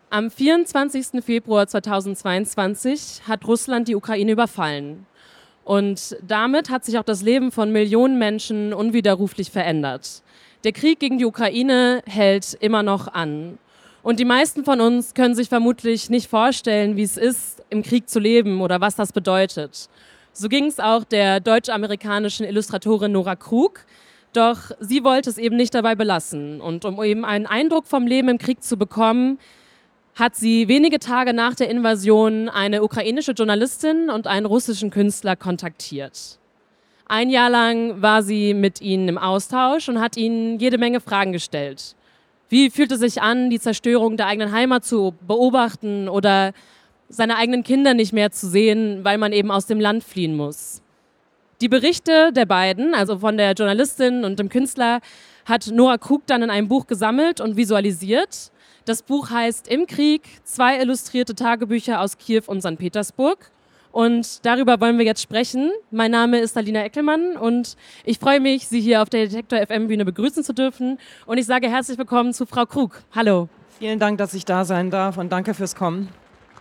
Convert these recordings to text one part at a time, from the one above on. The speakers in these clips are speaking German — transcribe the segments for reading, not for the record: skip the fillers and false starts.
Am 24. Februar 2022 hat Russland die Ukraine überfallen. Und damit hat sich auch das Leben von Millionen Menschen unwiderruflich verändert. Der Krieg gegen die Ukraine hält immer noch an. Und die meisten von uns können sich vermutlich nicht vorstellen, wie es ist, im Krieg zu leben oder was das bedeutet. So ging es auch der deutsch-amerikanischen Illustratorin Nora Krug. Doch sie wollte es eben nicht dabei belassen. Und um eben einen Eindruck vom Leben im Krieg zu bekommen, hat sie wenige Tage nach der Invasion eine ukrainische Journalistin und einen russischen Künstler kontaktiert. Ein Jahr lang war sie mit ihnen im Austausch und hat ihnen jede Menge Fragen gestellt. Wie fühlt es sich an, die Zerstörung der eigenen Heimat zu beobachten oder seine eigenen Kinder nicht mehr zu sehen, weil man eben aus dem Land fliehen muss? Die Berichte der beiden, also von der Journalistin und dem Künstler, hat Nora Krug dann in einem Buch gesammelt und visualisiert. Das Buch heißt Im Krieg, 2 illustrierte Tagebücher aus Kiew und St. Petersburg. Und darüber wollen wir jetzt sprechen. Mein Name ist Alina Eckelmann und ich freue mich, Sie hier auf der Detektor FM Bühne begrüßen zu dürfen. Und ich sage herzlich willkommen zu Frau Krug. Hallo. Vielen Dank, dass ich da sein darf und danke fürs Kommen.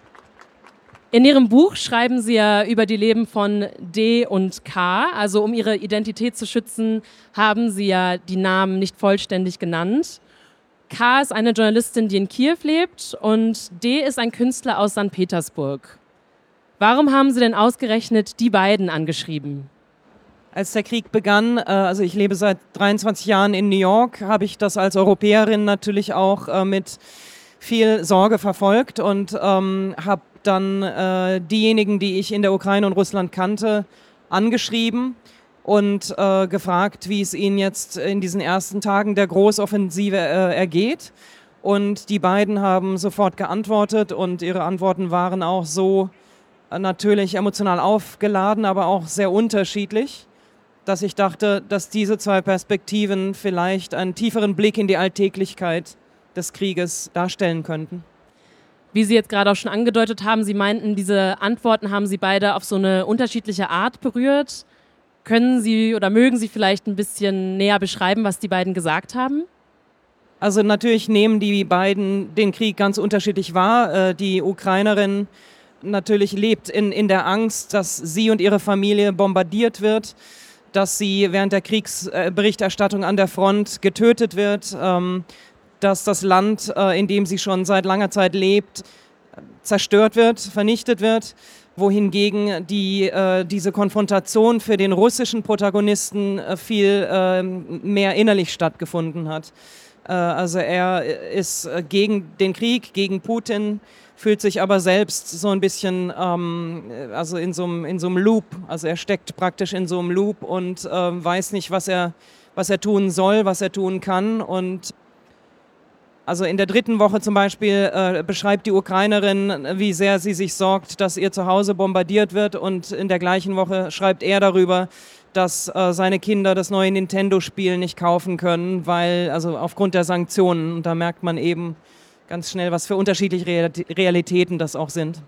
In Ihrem Buch schreiben Sie ja über die Leben von D und K. Also um Ihre Identität zu schützen, haben Sie ja die Namen nicht vollständig genannt. K ist eine Journalistin, die in Kiew lebt und D ist ein Künstler aus St. Petersburg. Warum haben Sie denn ausgerechnet die beiden angeschrieben? Als der Krieg begann, also ich lebe seit 23 Jahren in New York, habe ich das als Europäerin natürlich auch mit viel Sorge verfolgt und habe dann diejenigen, die ich in der Ukraine und Russland kannte, angeschrieben und gefragt, wie es ihnen jetzt in diesen ersten Tagen der Großoffensive ergeht. Und die beiden haben sofort geantwortet und ihre Antworten waren auch so natürlich emotional aufgeladen, aber auch sehr unterschiedlich, dass ich dachte, dass diese 2 Perspektiven vielleicht einen tieferen Blick in die Alltäglichkeit des Krieges darstellen könnten. Wie Sie jetzt gerade auch schon angedeutet haben, Sie meinten, diese Antworten haben Sie beide auf so eine unterschiedliche Art berührt. Können Sie oder mögen Sie vielleicht ein bisschen näher beschreiben, was die beiden gesagt haben? Also natürlich nehmen die beiden den Krieg ganz unterschiedlich wahr. Die Ukrainerin natürlich lebt in der Angst, dass sie und ihre Familie bombardiert wird, dass sie während der Kriegsberichterstattung an der Front getötet wird, dass das Land, in dem sie schon seit langer Zeit lebt, zerstört wird, vernichtet wird, wohingegen diese Konfrontation für den russischen Protagonisten viel mehr innerlich stattgefunden hat. Also er ist gegen den Krieg, gegen Putin, fühlt sich aber selbst so ein bisschen also in so einem Loop. Also er steckt praktisch in so einem Loop und weiß nicht, was er tun soll, was er tun kann. Und also in der 3. Woche zum Beispiel beschreibt die Ukrainerin, wie sehr sie sich sorgt, dass ihr Zuhause bombardiert wird. Und in der gleichen Woche schreibt er darüber, dass seine Kinder das neue Nintendo-Spiel nicht kaufen können, also aufgrund der Sanktionen. Und da merkt man eben ganz schnell, was für unterschiedliche Realitäten das auch sind.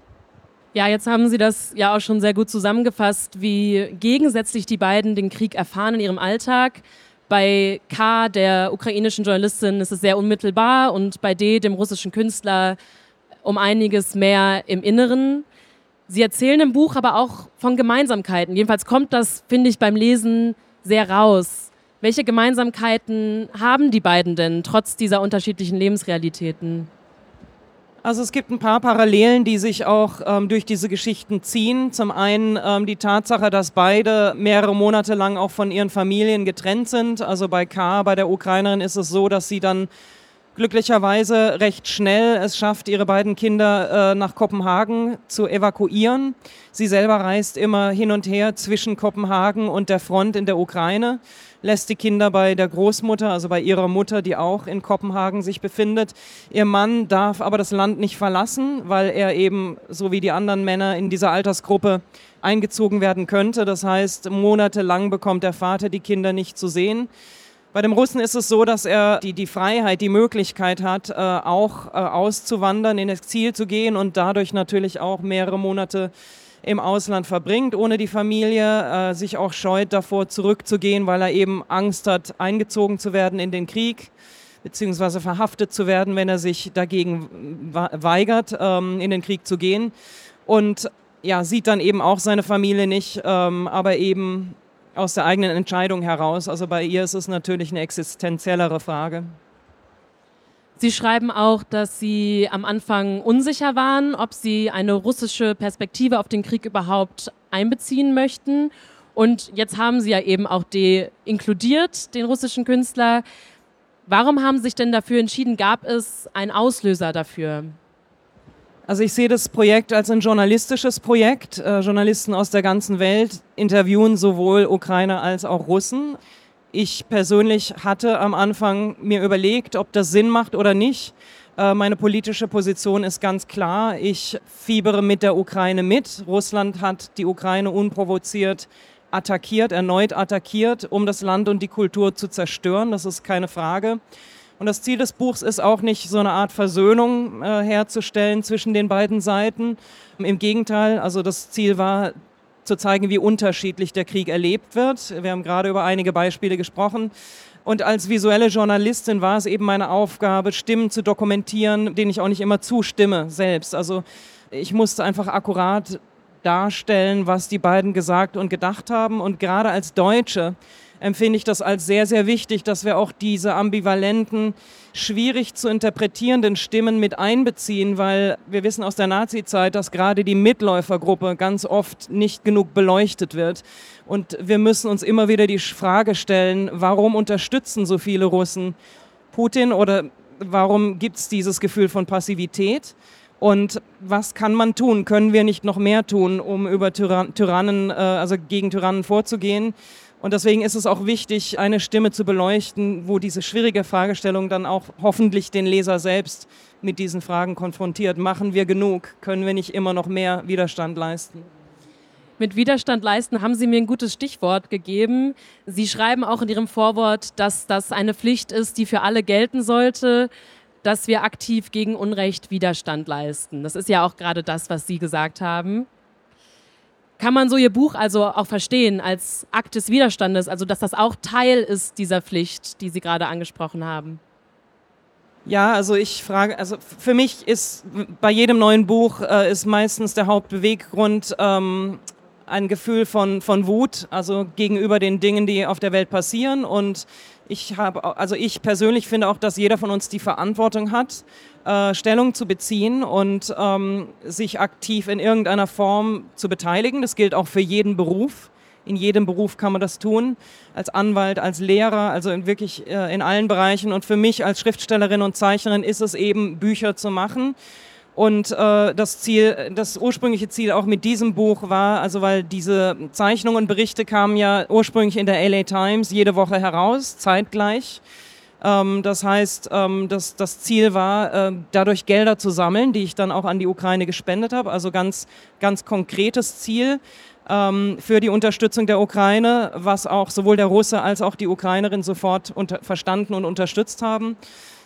Ja, jetzt haben Sie das ja auch schon sehr gut zusammengefasst, wie gegensätzlich die beiden den Krieg erfahren in ihrem Alltag. Bei K, der ukrainischen Journalistin, ist es sehr unmittelbar und bei D, dem russischen Künstler, um einiges mehr im Inneren. Sie erzählen im Buch aber auch von Gemeinsamkeiten. Jedenfalls kommt das, finde ich, beim Lesen sehr raus. Welche Gemeinsamkeiten haben die beiden denn, trotz dieser unterschiedlichen Lebensrealitäten? Also es gibt ein paar Parallelen, die sich auch durch diese Geschichten ziehen. Zum einen die Tatsache, dass beide mehrere Monate lang auch von ihren Familien getrennt sind. Also bei K, bei der Ukrainerin, ist es so, dass sie dann glücklicherweise recht schnell es schafft, ihre beiden Kinder nach Kopenhagen zu evakuieren. Sie selber reist immer hin und her zwischen Kopenhagen und der Front in der Ukraine, lässt die Kinder bei der Großmutter, also bei ihrer Mutter, die auch in Kopenhagen sich befindet. Ihr Mann darf aber das Land nicht verlassen, weil er eben, so wie die anderen Männer in dieser Altersgruppe, eingezogen werden könnte. Das heißt, monatelang bekommt der Vater die Kinder nicht zu sehen. Bei dem Russen ist es so, dass er die Freiheit, die Möglichkeit hat, auch auszuwandern, in Exil zu gehen und dadurch natürlich auch mehrere Monate im Ausland verbringt, ohne die Familie, sich auch scheut davor zurückzugehen, weil er eben Angst hat, eingezogen zu werden in den Krieg. beziehungsweise verhaftet zu werden, wenn er sich dagegen weigert, in den Krieg zu gehen. Und ja, sieht dann eben auch seine Familie nicht, aber eben aus der eigenen Entscheidung heraus. Also bei ihr ist es natürlich eine existenziellere Frage. Sie schreiben auch, dass Sie am Anfang unsicher waren, ob Sie eine russische Perspektive auf den Krieg überhaupt einbeziehen möchten. Und jetzt haben Sie ja eben auch inkludiert, den russischen Künstler. Warum haben Sie sich denn dafür entschieden? Gab es einen Auslöser dafür? Also ich sehe das Projekt als ein journalistisches Projekt. Journalisten aus der ganzen Welt interviewen sowohl Ukrainer als auch Russen. Ich persönlich hatte am Anfang mir überlegt, ob das Sinn macht oder nicht. Meine politische Position ist ganz klar. Ich fiebere mit der Ukraine mit. Russland hat die Ukraine unprovoziert attackiert, erneut attackiert, um das Land und die Kultur zu zerstören. Das ist keine Frage. Und das Ziel des Buchs ist auch nicht, so eine Art Versöhnung herzustellen zwischen den beiden Seiten. Im Gegenteil, also das Ziel war, zu zeigen, wie unterschiedlich der Krieg erlebt wird. Wir haben gerade über einige Beispiele gesprochen. Und als visuelle Journalistin war es eben meine Aufgabe, Stimmen zu dokumentieren, denen ich auch nicht immer zustimme selbst. Also ich musste einfach akkurat darstellen, was die beiden gesagt und gedacht haben. Und gerade als Deutsche empfinde ich das als sehr, sehr wichtig, dass wir auch diese ambivalenten, schwierig zu interpretierenden Stimmen mit einbeziehen, weil wir wissen aus der Nazi-Zeit, dass gerade die Mitläufergruppe ganz oft nicht genug beleuchtet wird. Und wir müssen uns immer wieder die Frage stellen, warum unterstützen so viele Russen Putin oder warum gibt es dieses Gefühl von Passivität? Und was kann man tun? Können wir nicht noch mehr tun, um über Tyrannen, also gegen Tyrannen vorzugehen? Und deswegen ist es auch wichtig, eine Stimme zu beleuchten, wo diese schwierige Fragestellung dann auch hoffentlich den Leser selbst mit diesen Fragen konfrontiert. Machen wir genug? Können wir nicht immer noch mehr Widerstand leisten? Mit Widerstand leisten haben Sie mir ein gutes Stichwort gegeben. Sie schreiben auch in Ihrem Vorwort, dass das eine Pflicht ist, die für alle gelten sollte, dass wir aktiv gegen Unrecht Widerstand leisten. Das ist ja auch gerade das, was Sie gesagt haben. Kann man so Ihr Buch also auch verstehen als Akt des Widerstandes, also dass das auch Teil ist dieser Pflicht, die Sie gerade angesprochen haben? Ja, also für mich ist bei jedem neuen Buch ist meistens der Hauptbeweggrund ein Gefühl von Wut, also gegenüber den Dingen, die auf der Welt passieren. Und ich persönlich finde auch, dass jeder von uns die Verantwortung hat, Stellung zu beziehen und sich aktiv in irgendeiner Form zu beteiligen. Das gilt auch für jeden Beruf. In jedem Beruf kann man das tun, als Anwalt, als Lehrer, also wirklich in allen Bereichen. Und für mich als Schriftstellerin und Zeichnerin ist es eben, Bücher zu machen. Und das ursprüngliche Ziel auch mit diesem Buch war, also weil diese Zeichnungen und Berichte kamen ja ursprünglich in der LA Times jede Woche heraus, zeitgleich. Das heißt, das Ziel war, dadurch Gelder zu sammeln, die ich dann auch an die Ukraine gespendet habe. Also ganz, ganz konkretes Ziel für die Unterstützung der Ukraine, was auch sowohl der Russe als auch die Ukrainerin sofort verstanden und unterstützt haben.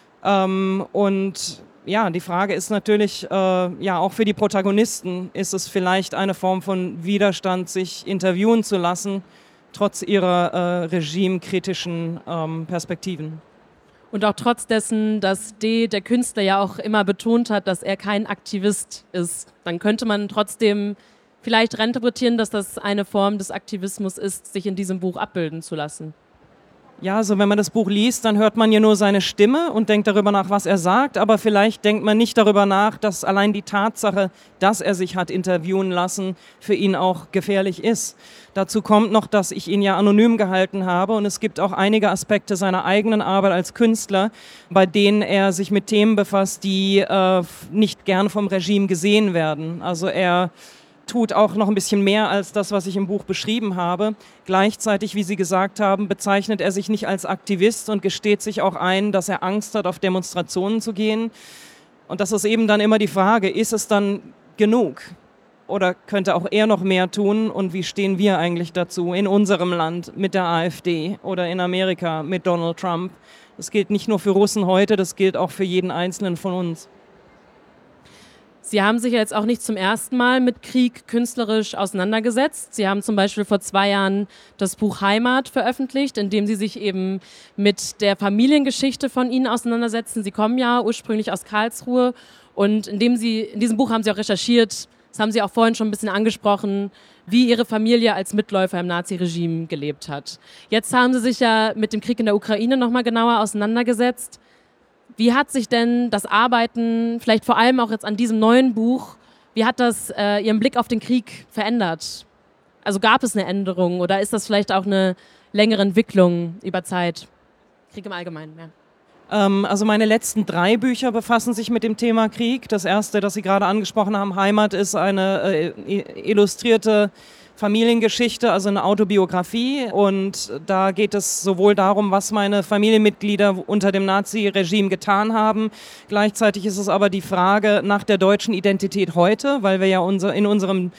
Und ja, die Frage ist natürlich, auch für die Protagonisten ist es vielleicht eine Form von Widerstand, sich interviewen zu lassen, trotz ihrer regimekritischen Perspektiven. Und auch trotz dessen, dass der Künstler ja auch immer betont hat, dass er kein Aktivist ist. Dann könnte man trotzdem vielleicht reinterpretieren, dass das eine Form des Aktivismus ist, sich in diesem Buch abbilden zu lassen. Ja, also wenn man das Buch liest, dann hört man ja nur seine Stimme und denkt darüber nach, was er sagt, aber vielleicht denkt man nicht darüber nach, dass allein die Tatsache, dass er sich hat interviewen lassen, für ihn auch gefährlich ist. Dazu kommt noch, dass ich ihn ja anonym gehalten habe und es gibt auch einige Aspekte seiner eigenen Arbeit als Künstler, bei denen er sich mit Themen befasst, die nicht gern vom Regime gesehen werden. Also er tut auch noch ein bisschen mehr als das, was ich im Buch beschrieben habe. Gleichzeitig, wie Sie gesagt haben, bezeichnet er sich nicht als Aktivist und gesteht sich auch ein, dass er Angst hat, auf Demonstrationen zu gehen. Und das ist eben dann immer die Frage, ist es dann genug? Oder könnte auch er noch mehr tun? Und wie stehen wir eigentlich dazu in unserem Land mit der AfD oder in Amerika mit Donald Trump? Das gilt nicht nur für Russen heute, das gilt auch für jeden Einzelnen von uns. Sie haben sich ja jetzt auch nicht zum ersten Mal mit Krieg künstlerisch auseinandergesetzt. Sie haben zum Beispiel vor 2 Jahren das Buch Heimat veröffentlicht, in dem Sie sich eben mit der Familiengeschichte von Ihnen auseinandersetzen. Sie kommen ja ursprünglich aus Karlsruhe und in diesem Buch haben Sie auch recherchiert, das haben Sie auch vorhin schon ein bisschen angesprochen, wie Ihre Familie als Mitläufer im Naziregime gelebt hat. Jetzt haben Sie sich ja mit dem Krieg in der Ukraine nochmal genauer auseinandergesetzt. Wie hat sich denn das Arbeiten, vielleicht vor allem auch jetzt an diesem neuen Buch, wie hat das Ihren Blick auf den Krieg verändert? Also gab es eine Änderung oder ist das vielleicht auch eine längere Entwicklung über Zeit? Krieg im Allgemeinen, ja. Also meine letzten 3 Bücher befassen sich mit dem Thema Krieg. Das erste, das Sie gerade angesprochen haben, Heimat, ist eine illustrierte Familiengeschichte, also eine Autobiografie. Und da geht es sowohl darum, was meine Familienmitglieder unter dem Nazi-Regime getan haben. Gleichzeitig ist es aber die Frage nach der deutschen Identität heute, weil wir ja in unserem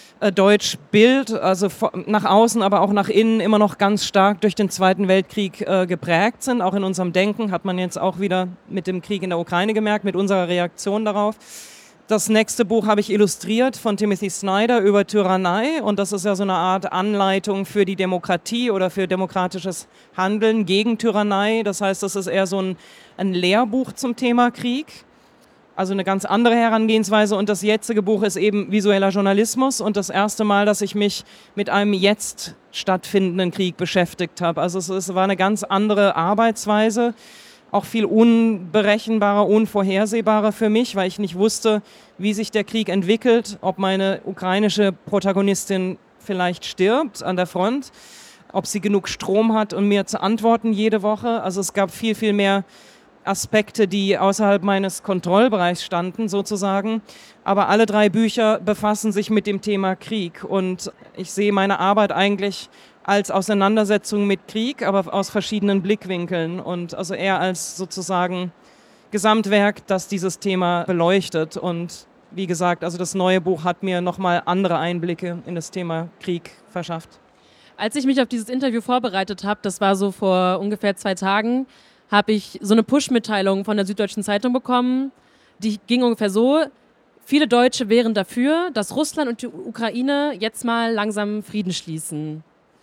Deutschbild, also nach außen, aber auch nach innen immer noch ganz stark durch den Zweiten Weltkrieg geprägt sind. Auch in unserem Denken hat man jetzt auch wieder mit dem Krieg in der Ukraine gemerkt, mit unserer Reaktion darauf. Das nächste Buch habe ich illustriert von Timothy Snyder über Tyrannei und das ist ja so eine Art Anleitung für die Demokratie oder für demokratisches Handeln gegen Tyrannei. Das heißt, das ist eher so ein Lehrbuch zum Thema Krieg, also eine ganz andere Herangehensweise und das jetzige Buch ist eben visueller Journalismus und das erste Mal, dass ich mich mit einem jetzt stattfindenden Krieg beschäftigt habe. Also es war eine ganz andere Arbeitsweise. Auch viel unberechenbarer, unvorhersehbarer für mich, weil ich nicht wusste, wie sich der Krieg entwickelt, ob meine ukrainische Protagonistin vielleicht stirbt an der Front, ob sie genug Strom hat, um mir zu antworten jede Woche. Also es gab viel, viel mehr Aspekte, die außerhalb meines Kontrollbereichs standen sozusagen. Aber alle 3 Bücher befassen sich mit dem Thema Krieg und ich sehe meine Arbeit eigentlich als Auseinandersetzung mit Krieg, aber aus verschiedenen Blickwinkeln und also eher als sozusagen Gesamtwerk, das dieses Thema beleuchtet. Und wie gesagt, also das neue Buch hat mir nochmal andere Einblicke in das Thema Krieg verschafft. Als ich mich auf dieses Interview vorbereitet habe, das war so vor ungefähr 2 Tagen, habe ich so eine Push-Mitteilung von der Süddeutschen Zeitung bekommen, die ging ungefähr so: Viele Deutsche wären dafür, dass Russland und die Ukraine jetzt mal langsam Frieden schließen.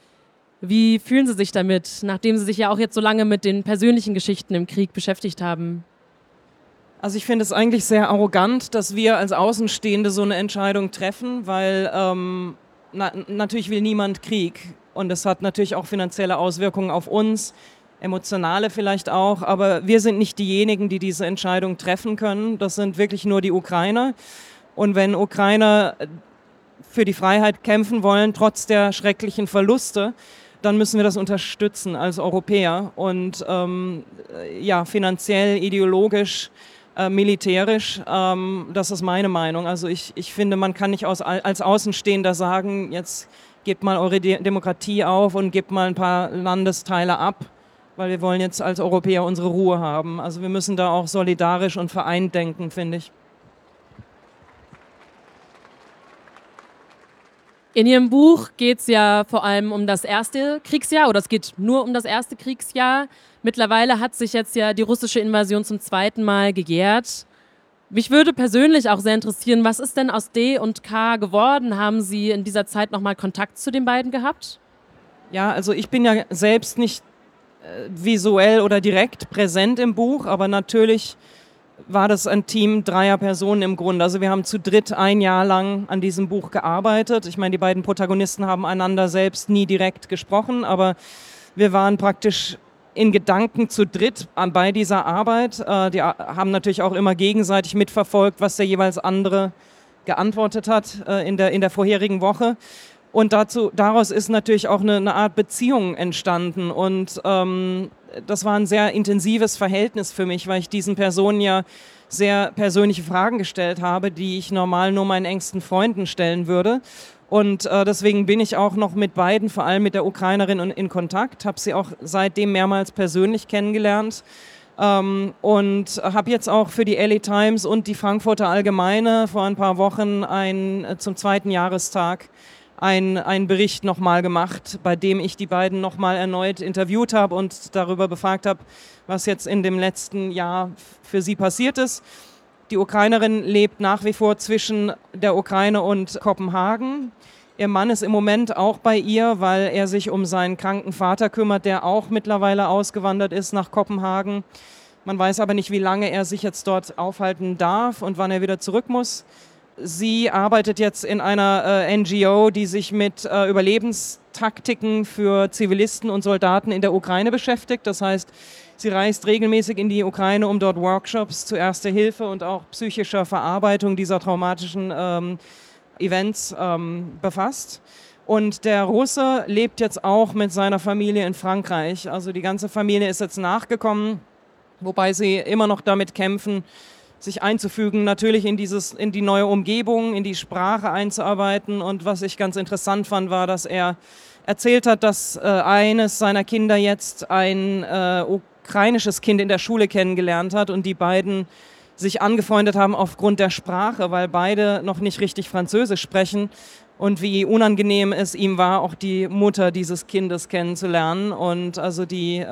Wie fühlen Sie sich damit, nachdem Sie sich ja auch jetzt so lange mit den persönlichen Geschichten im Krieg beschäftigt haben? Also ich finde es eigentlich sehr arrogant, dass wir als Außenstehende so eine Entscheidung treffen, weil natürlich will niemand Krieg und das hat natürlich auch finanzielle Auswirkungen auf uns, emotionale vielleicht auch, aber wir sind nicht diejenigen, die diese Entscheidung treffen können. Das sind wirklich nur die Ukrainer. Und wenn Ukrainer für die Freiheit kämpfen wollen, trotz der schrecklichen Verluste, dann müssen wir das unterstützen als Europäer und finanziell, ideologisch, militärisch, das ist meine Meinung. Also ich finde, man kann nicht als Außenstehender sagen, jetzt gebt mal eure Demokratie auf und gebt mal ein paar Landesteile ab, weil wir wollen jetzt als Europäer unsere Ruhe haben. Also wir müssen da auch solidarisch und vereint denken, finde ich. In Ihrem Buch geht es ja vor allem um das erste Kriegsjahr oder es geht nur um das erste Kriegsjahr. Mittlerweile hat sich jetzt ja die russische Invasion zum 2. Mal gejährt. Mich würde persönlich auch sehr interessieren, was ist denn aus D und K geworden? Haben Sie in dieser Zeit nochmal Kontakt zu den beiden gehabt? Ja, also ich bin ja selbst nicht visuell oder direkt präsent im Buch, aber natürlich war das ein Team 3 Personen im Grunde. Also wir haben zu dritt 1 Jahr lang an diesem Buch gearbeitet. Ich meine, die beiden Protagonisten haben einander selbst nie direkt gesprochen, aber wir waren praktisch in Gedanken zu dritt bei dieser Arbeit. Die haben natürlich auch immer gegenseitig mitverfolgt, was der jeweils andere geantwortet hat in der vorherigen Woche. Und daraus ist natürlich auch eine Art Beziehung entstanden und das war ein sehr intensives Verhältnis für mich, weil ich diesen Personen ja sehr persönliche Fragen gestellt habe, die ich normal nur meinen engsten Freunden stellen würde. Und deswegen bin ich auch noch mit beiden, vor allem mit der Ukrainerin, in Kontakt, habe sie auch seitdem mehrmals persönlich kennengelernt und habe jetzt auch für die LA Times und die Frankfurter Allgemeine vor ein paar Wochen zum 2. Jahrestag einen Bericht nochmal gemacht, bei dem ich die beiden nochmal erneut interviewt habe und darüber befragt habe, was jetzt in dem letzten Jahr für sie passiert ist. Die Ukrainerin lebt nach wie vor zwischen der Ukraine und Kopenhagen. Ihr Mann ist im Moment auch bei ihr, weil er sich um seinen kranken Vater kümmert, der auch mittlerweile ausgewandert ist nach Kopenhagen. Man weiß aber nicht, wie lange er sich jetzt dort aufhalten darf und wann er wieder zurück muss. Sie arbeitet jetzt in einer NGO, die sich mit Überlebenstaktiken für Zivilisten und Soldaten in der Ukraine beschäftigt. Das heißt, sie reist regelmäßig in die Ukraine, um dort Workshops zu Erster Hilfe und auch psychischer Verarbeitung dieser traumatischen Events befasst. Und der Russe lebt jetzt auch mit seiner Familie in Frankreich. Also die ganze Familie ist jetzt nachgekommen, wobei sie immer noch damit kämpfen, sich einzufügen, natürlich in die neue Umgebung, in die Sprache einzuarbeiten. Und was ich ganz interessant fand, war, dass er erzählt hat, dass eines seiner Kinder jetzt ein ukrainisches Kind in der Schule kennengelernt hat und die beiden sich angefreundet haben aufgrund der Sprache, weil beide noch nicht richtig Französisch sprechen. Und wie unangenehm es ihm war, auch die Mutter dieses Kindes kennenzulernen. Und also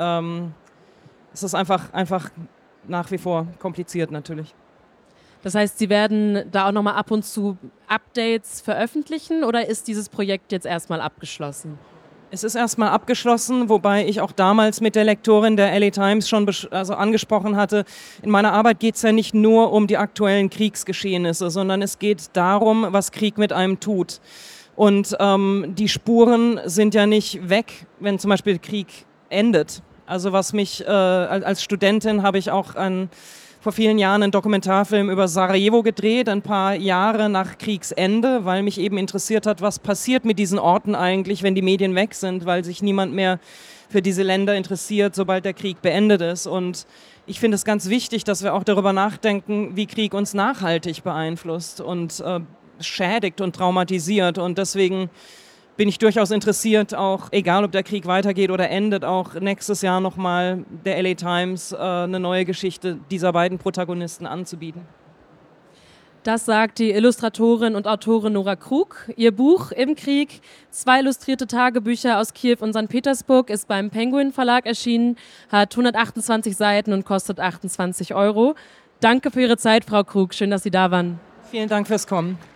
es ist einfach nach wie vor kompliziert natürlich. Das heißt, Sie werden da auch nochmal ab und zu Updates veröffentlichen oder ist dieses Projekt jetzt erstmal abgeschlossen? Es ist erstmal abgeschlossen, wobei ich auch damals mit der Lektorin der LA Times schon angesprochen hatte, in meiner Arbeit geht es ja nicht nur um die aktuellen Kriegsgeschehnisse, sondern es geht darum, was Krieg mit einem tut. Und die Spuren sind ja nicht weg, wenn zum Beispiel Krieg endet. Also was mich als Studentin habe ich auch vor vielen Jahren einen Dokumentarfilm über Sarajevo gedreht, ein paar Jahre nach Kriegsende, weil mich eben interessiert hat, was passiert mit diesen Orten eigentlich, wenn die Medien weg sind, weil sich niemand mehr für diese Länder interessiert, sobald der Krieg beendet ist. Und ich finde es ganz wichtig, dass wir auch darüber nachdenken, wie Krieg uns nachhaltig beeinflusst und schädigt und traumatisiert. Und deswegen bin ich durchaus interessiert, auch egal ob der Krieg weitergeht oder endet, auch nächstes Jahr nochmal der LA Times eine neue Geschichte dieser beiden Protagonisten anzubieten. Das sagt die Illustratorin und Autorin Nora Krug. Ihr Buch Im Krieg, 2 illustrierte Tagebücher aus Kiew und St. Petersburg, ist beim Penguin Verlag erschienen, hat 128 Seiten und kostet 28 €. Danke für Ihre Zeit, Frau Krug. Schön, dass Sie da waren. Vielen Dank fürs Kommen.